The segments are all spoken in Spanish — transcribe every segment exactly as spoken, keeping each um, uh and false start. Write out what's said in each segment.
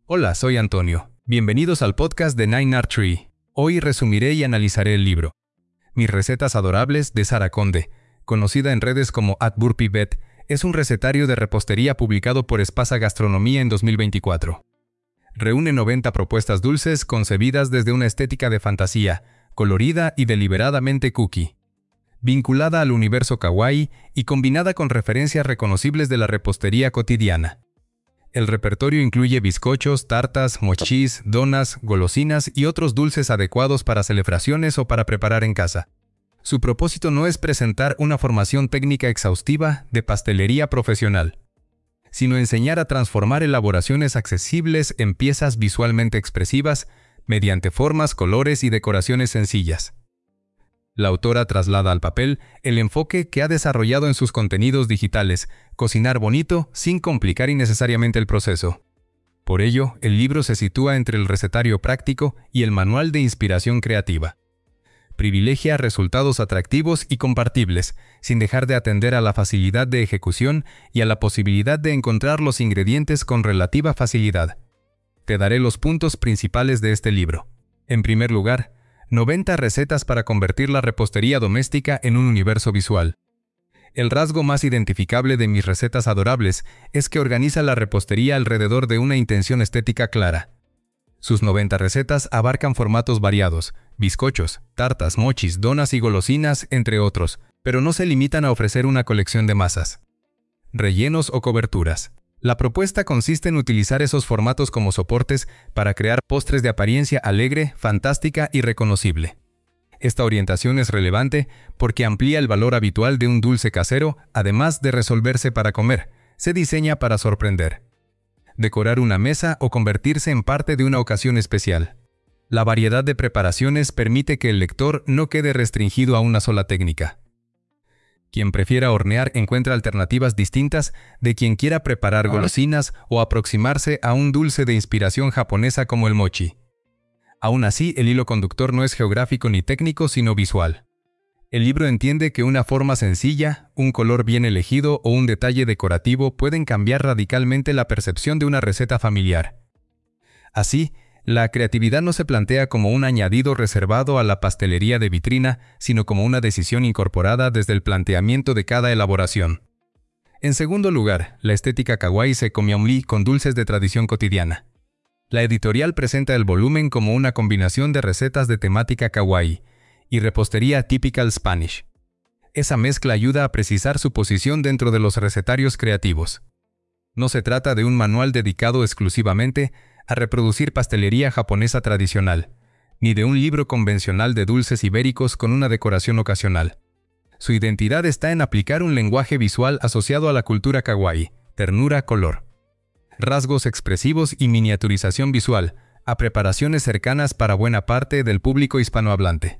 Hola, soy Antonio. Bienvenidos al podcast de Nine Art Tree. Hoy resumiré y analizaré el libro Mis recetas adorables de Sara Conde, conocida en redes como at burpeebet, es un recetario de repostería publicado por Espasa Gastronomía en dos mil veinticuatro. Reúne noventa propuestas dulces concebidas desde una estética de fantasía, colorida y deliberadamente cookie, vinculada al universo kawaii y combinada con referencias reconocibles de la repostería cotidiana. El repertorio incluye bizcochos, tartas, mochis, donas, golosinas y otros dulces adecuados para celebraciones o para preparar en casa. Su propósito no es presentar una formación técnica exhaustiva de pastelería profesional, sino enseñar a transformar elaboraciones accesibles en piezas visualmente expresivas mediante formas, colores y decoraciones sencillas. La autora traslada al papel el enfoque que ha desarrollado en sus contenidos digitales, cocinar bonito sin complicar innecesariamente el proceso. Por ello, el libro se sitúa entre el recetario práctico y el manual de inspiración creativa. Privilegia resultados atractivos y compartibles, sin dejar de atender a la facilidad de ejecución y a la posibilidad de encontrar los ingredientes con relativa facilidad. Te daré los puntos principales de este libro. En primer lugar, noventa recetas para convertir la repostería doméstica en un universo visual. El rasgo más identificable de Mis recetas adorables es que organiza la repostería alrededor de una intención estética clara. Sus noventa recetas abarcan formatos variados, bizcochos, tartas, mochis, donas y golosinas, entre otros, pero no se limitan a ofrecer una colección de masas, rellenos o coberturas. La propuesta consiste en utilizar esos formatos como soportes para crear postres de apariencia alegre, fantástica y reconocible. Esta orientación es relevante porque amplía el valor habitual de un dulce casero, además de resolverse para comer, se diseña para sorprender, decorar una mesa o convertirse en parte de una ocasión especial. La variedad de preparaciones permite que el lector no quede restringido a una sola técnica. Quien prefiera hornear encuentra alternativas distintas de quien quiera preparar golosinas o aproximarse a un dulce de inspiración japonesa como el mochi. Aún así, el hilo conductor no es geográfico ni técnico, sino visual. El libro entiende que una forma sencilla, un color bien elegido o un detalle decorativo pueden cambiar radicalmente la percepción de una receta familiar. Así, la creatividad no se plantea como un añadido reservado a la pastelería de vitrina, sino como una decisión incorporada desde el planteamiento de cada elaboración. En segundo lugar, la estética kawaii se comienza con dulces de tradición cotidiana. La editorial presenta el volumen como una combinación de recetas de temática kawaii y repostería typical Spanish. Esa mezcla ayuda a precisar su posición dentro de los recetarios creativos. No se trata de un manual dedicado exclusivamente a reproducir pastelería japonesa tradicional, ni de un libro convencional de dulces ibéricos con una decoración ocasional. Su identidad está en aplicar un lenguaje visual asociado a la cultura kawaii, ternura, color, rasgos expresivos y miniaturización visual, a preparaciones cercanas para buena parte del público hispanohablante.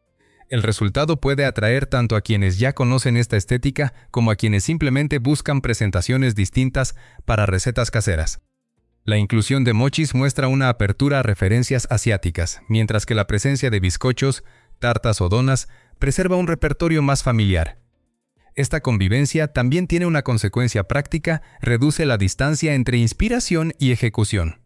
El resultado puede atraer tanto a quienes ya conocen esta estética como a quienes simplemente buscan presentaciones distintas para recetas caseras. La inclusión de mochis muestra una apertura a referencias asiáticas, mientras que la presencia de bizcochos, tartas o donas preserva un repertorio más familiar. Esta convivencia también tiene una consecuencia práctica: reduce la distancia entre inspiración y ejecución.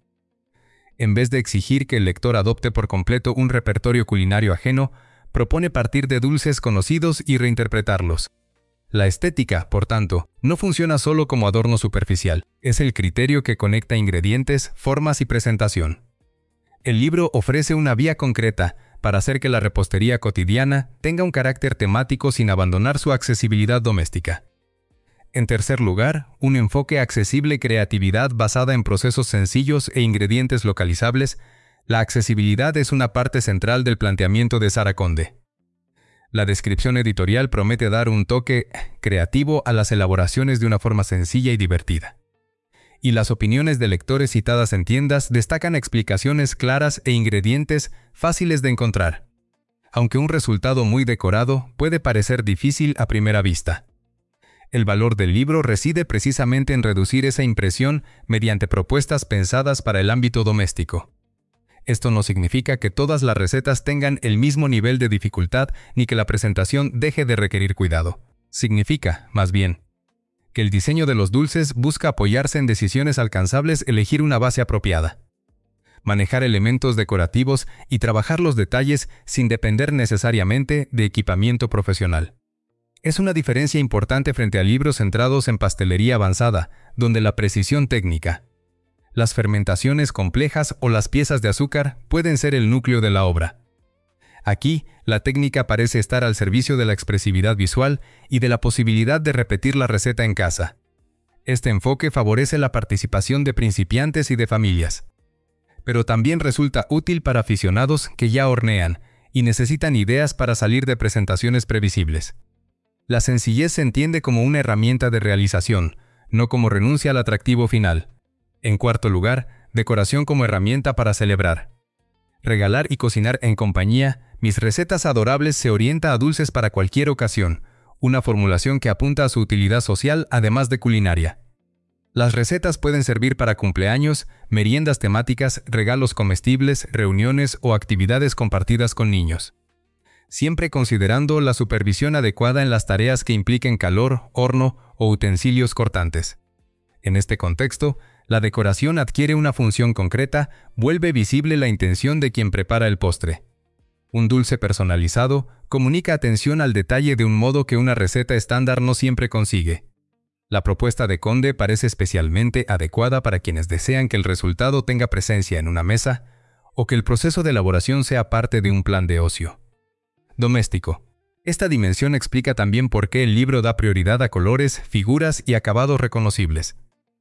En vez de exigir que el lector adopte por completo un repertorio culinario ajeno, propone partir de dulces conocidos y reinterpretarlos. La estética, por tanto, no funciona solo como adorno superficial, es el criterio que conecta ingredientes, formas y presentación. El libro ofrece una vía concreta para hacer que la repostería cotidiana tenga un carácter temático sin abandonar su accesibilidad doméstica. En tercer lugar, un enfoque accesible, creatividad basada en procesos sencillos e ingredientes localizables. La accesibilidad es una parte central del planteamiento de Sara Conde. La descripción editorial promete dar un toque creativo a las elaboraciones de una forma sencilla y divertida. Y las opiniones de lectores citadas en tiendas destacan explicaciones claras e ingredientes fáciles de encontrar, aunque un resultado muy decorado puede parecer difícil a primera vista. El valor del libro reside precisamente en reducir esa impresión mediante propuestas pensadas para el ámbito doméstico. Esto no significa que todas las recetas tengan el mismo nivel de dificultad ni que la presentación deje de requerir cuidado. Significa, más bien, que el diseño de los dulces busca apoyarse en decisiones alcanzables, elegir una base apropiada. manejar elementos decorativos y trabajar los detalles sin depender necesariamente de equipamiento profesional. Es una diferencia importante frente a libros centrados en pastelería avanzada, donde la precisión técnica, las fermentaciones complejas o las piezas de azúcar pueden ser el núcleo de la obra. Aquí, la técnica parece estar al servicio de la expresividad visual y de la posibilidad de repetir la receta en casa. Este enfoque favorece la participación de principiantes y de familias. Pero también resulta útil para aficionados que ya hornean y necesitan ideas para salir de presentaciones previsibles. La sencillez se entiende como una herramienta de realización, no como renuncia al atractivo final. En cuarto lugar, decoración como herramienta para celebrar. Regalar y cocinar en compañía, Mis recetas adorables se orienta a dulces para cualquier ocasión, una formulación que apunta a su utilidad social además de culinaria. Las recetas pueden servir para cumpleaños, meriendas temáticas, regalos comestibles, reuniones o actividades compartidas con niños. Siempre considerando la supervisión adecuada en las tareas que impliquen calor, horno o utensilios cortantes. En este contexto, la decoración adquiere una función concreta, vuelve visible la intención de quien prepara el postre. Un dulce personalizado comunica atención al detalle de un modo que una receta estándar no siempre consigue. La propuesta de Conde parece especialmente adecuada para quienes desean que el resultado tenga presencia en una mesa o que el proceso de elaboración sea parte de un plan de ocio. Doméstico. Esta dimensión explica también por qué el libro da prioridad a colores, figuras y acabados reconocibles.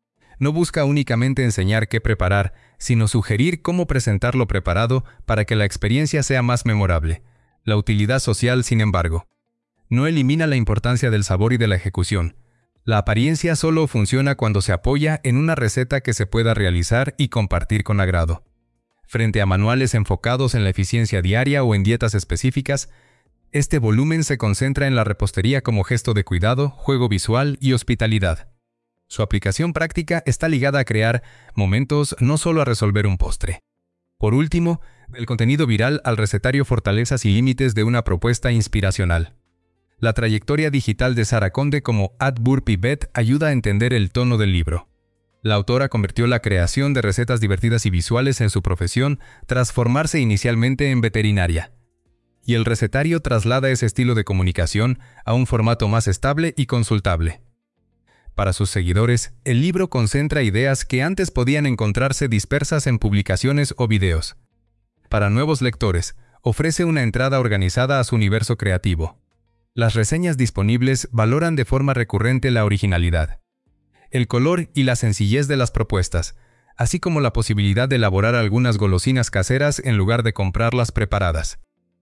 No busca únicamente enseñar qué preparar, sino sugerir cómo presentar lo preparado para que la experiencia sea más memorable. La utilidad social, sin embargo, no elimina la importancia del sabor y de la ejecución. La apariencia solo funciona cuando se apoya en una receta que se pueda realizar y compartir con agrado. Frente a manuales enfocados en la eficiencia diaria o en dietas específicas, este volumen se concentra en la repostería como gesto de cuidado, juego visual y hospitalidad. Su aplicación práctica está ligada a crear momentos, no solo a resolver un postre. Por último, del contenido viral al recetario fortalezas y límites de una propuesta inspiracional. La trayectoria digital de Sara Conde como at Burpee Vet ayuda a entender el tono del libro. La autora convirtió la creación de recetas divertidas y visuales en su profesión tras formarse inicialmente en veterinaria. Y el recetario traslada ese estilo de comunicación a un formato más estable y consultable. Para sus seguidores, el libro concentra ideas que antes podían encontrarse dispersas en publicaciones o videos. Para nuevos lectores, ofrece una entrada organizada a su universo creativo. Las reseñas disponibles valoran de forma recurrente la originalidad, el color y la sencillez de las propuestas, así como la posibilidad de elaborar algunas golosinas caseras en lugar de comprarlas preparadas.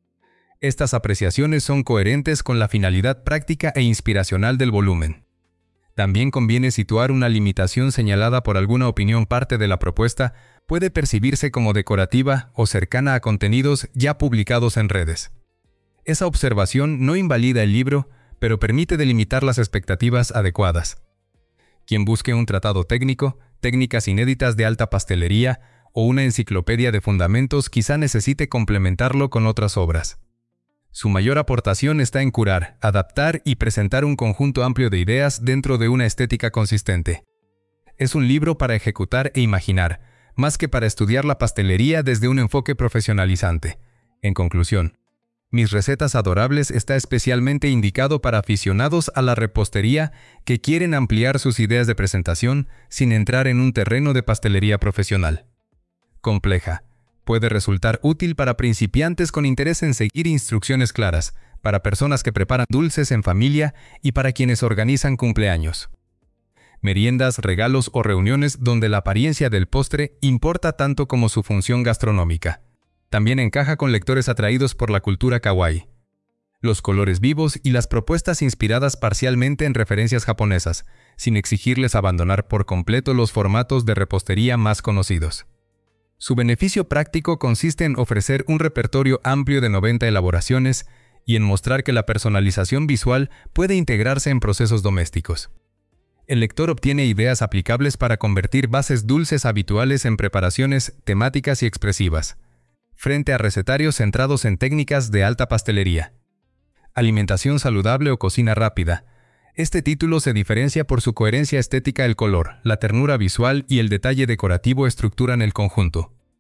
Estas apreciaciones son coherentes con la finalidad práctica e inspiracional del volumen. También conviene situar una limitación señalada por alguna opinión. Parte de la propuesta puede percibirse como decorativa o cercana a contenidos ya publicados en redes. Esa observación no invalida el libro, pero permite delimitar las expectativas adecuadas. Quien busque un tratado técnico, técnicas inéditas de alta pastelería o una enciclopedia de fundamentos quizá necesite complementarlo con otras obras. Su mayor aportación está en curar, adaptar y presentar un conjunto amplio de ideas dentro de una estética consistente. Es un libro para ejecutar e imaginar, más que para estudiar la pastelería desde un enfoque profesionalizante. En conclusión, Mis recetas adorables está especialmente indicado para aficionados a la repostería que quieren ampliar sus ideas de presentación sin entrar en un terreno de pastelería profesional. Compleja. Puede resultar útil para principiantes con interés en seguir instrucciones claras, para personas que preparan dulces en familia y para quienes organizan cumpleaños. Meriendas, regalos o reuniones donde la apariencia del postre importa tanto como su función gastronómica. También encaja con lectores atraídos por la cultura kawaii. Los colores vivos y las propuestas inspiradas parcialmente en referencias japonesas, sin exigirles abandonar por completo los formatos de repostería más conocidos. Su beneficio práctico consiste en ofrecer un repertorio amplio de noventa elaboraciones y en mostrar que la personalización visual puede integrarse en procesos domésticos. El lector obtiene ideas aplicables para convertir bases dulces habituales en preparaciones temáticas y expresivas, frente a recetarios centrados en técnicas de alta pastelería. Alimentación saludable o cocina rápida. Este título se diferencia por su coherencia estética. El color, la ternura visual y el detalle decorativo estructuran el conjunto.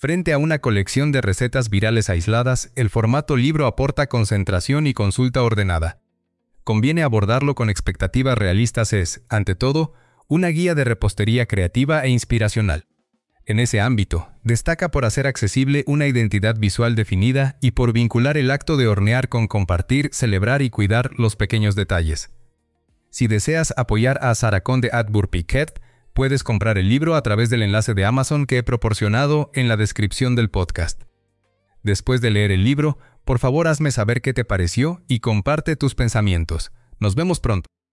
Frente a una colección de recetas virales aisladas, el formato libro aporta concentración y consulta ordenada. Conviene abordarlo con expectativas realistas. Es, ante todo, una guía de repostería creativa e inspiracional. En ese ámbito, destaca por hacer accesible una identidad visual definida y por vincular el acto de hornear con compartir, celebrar y cuidar los pequeños detalles. Si deseas apoyar a Sarah Conde at Burpee Cat, puedes comprar el libro a través del enlace de Amazon que he proporcionado en la descripción del podcast. Después de leer el libro, por favor hazme saber qué te pareció y comparte tus pensamientos. Nos vemos pronto.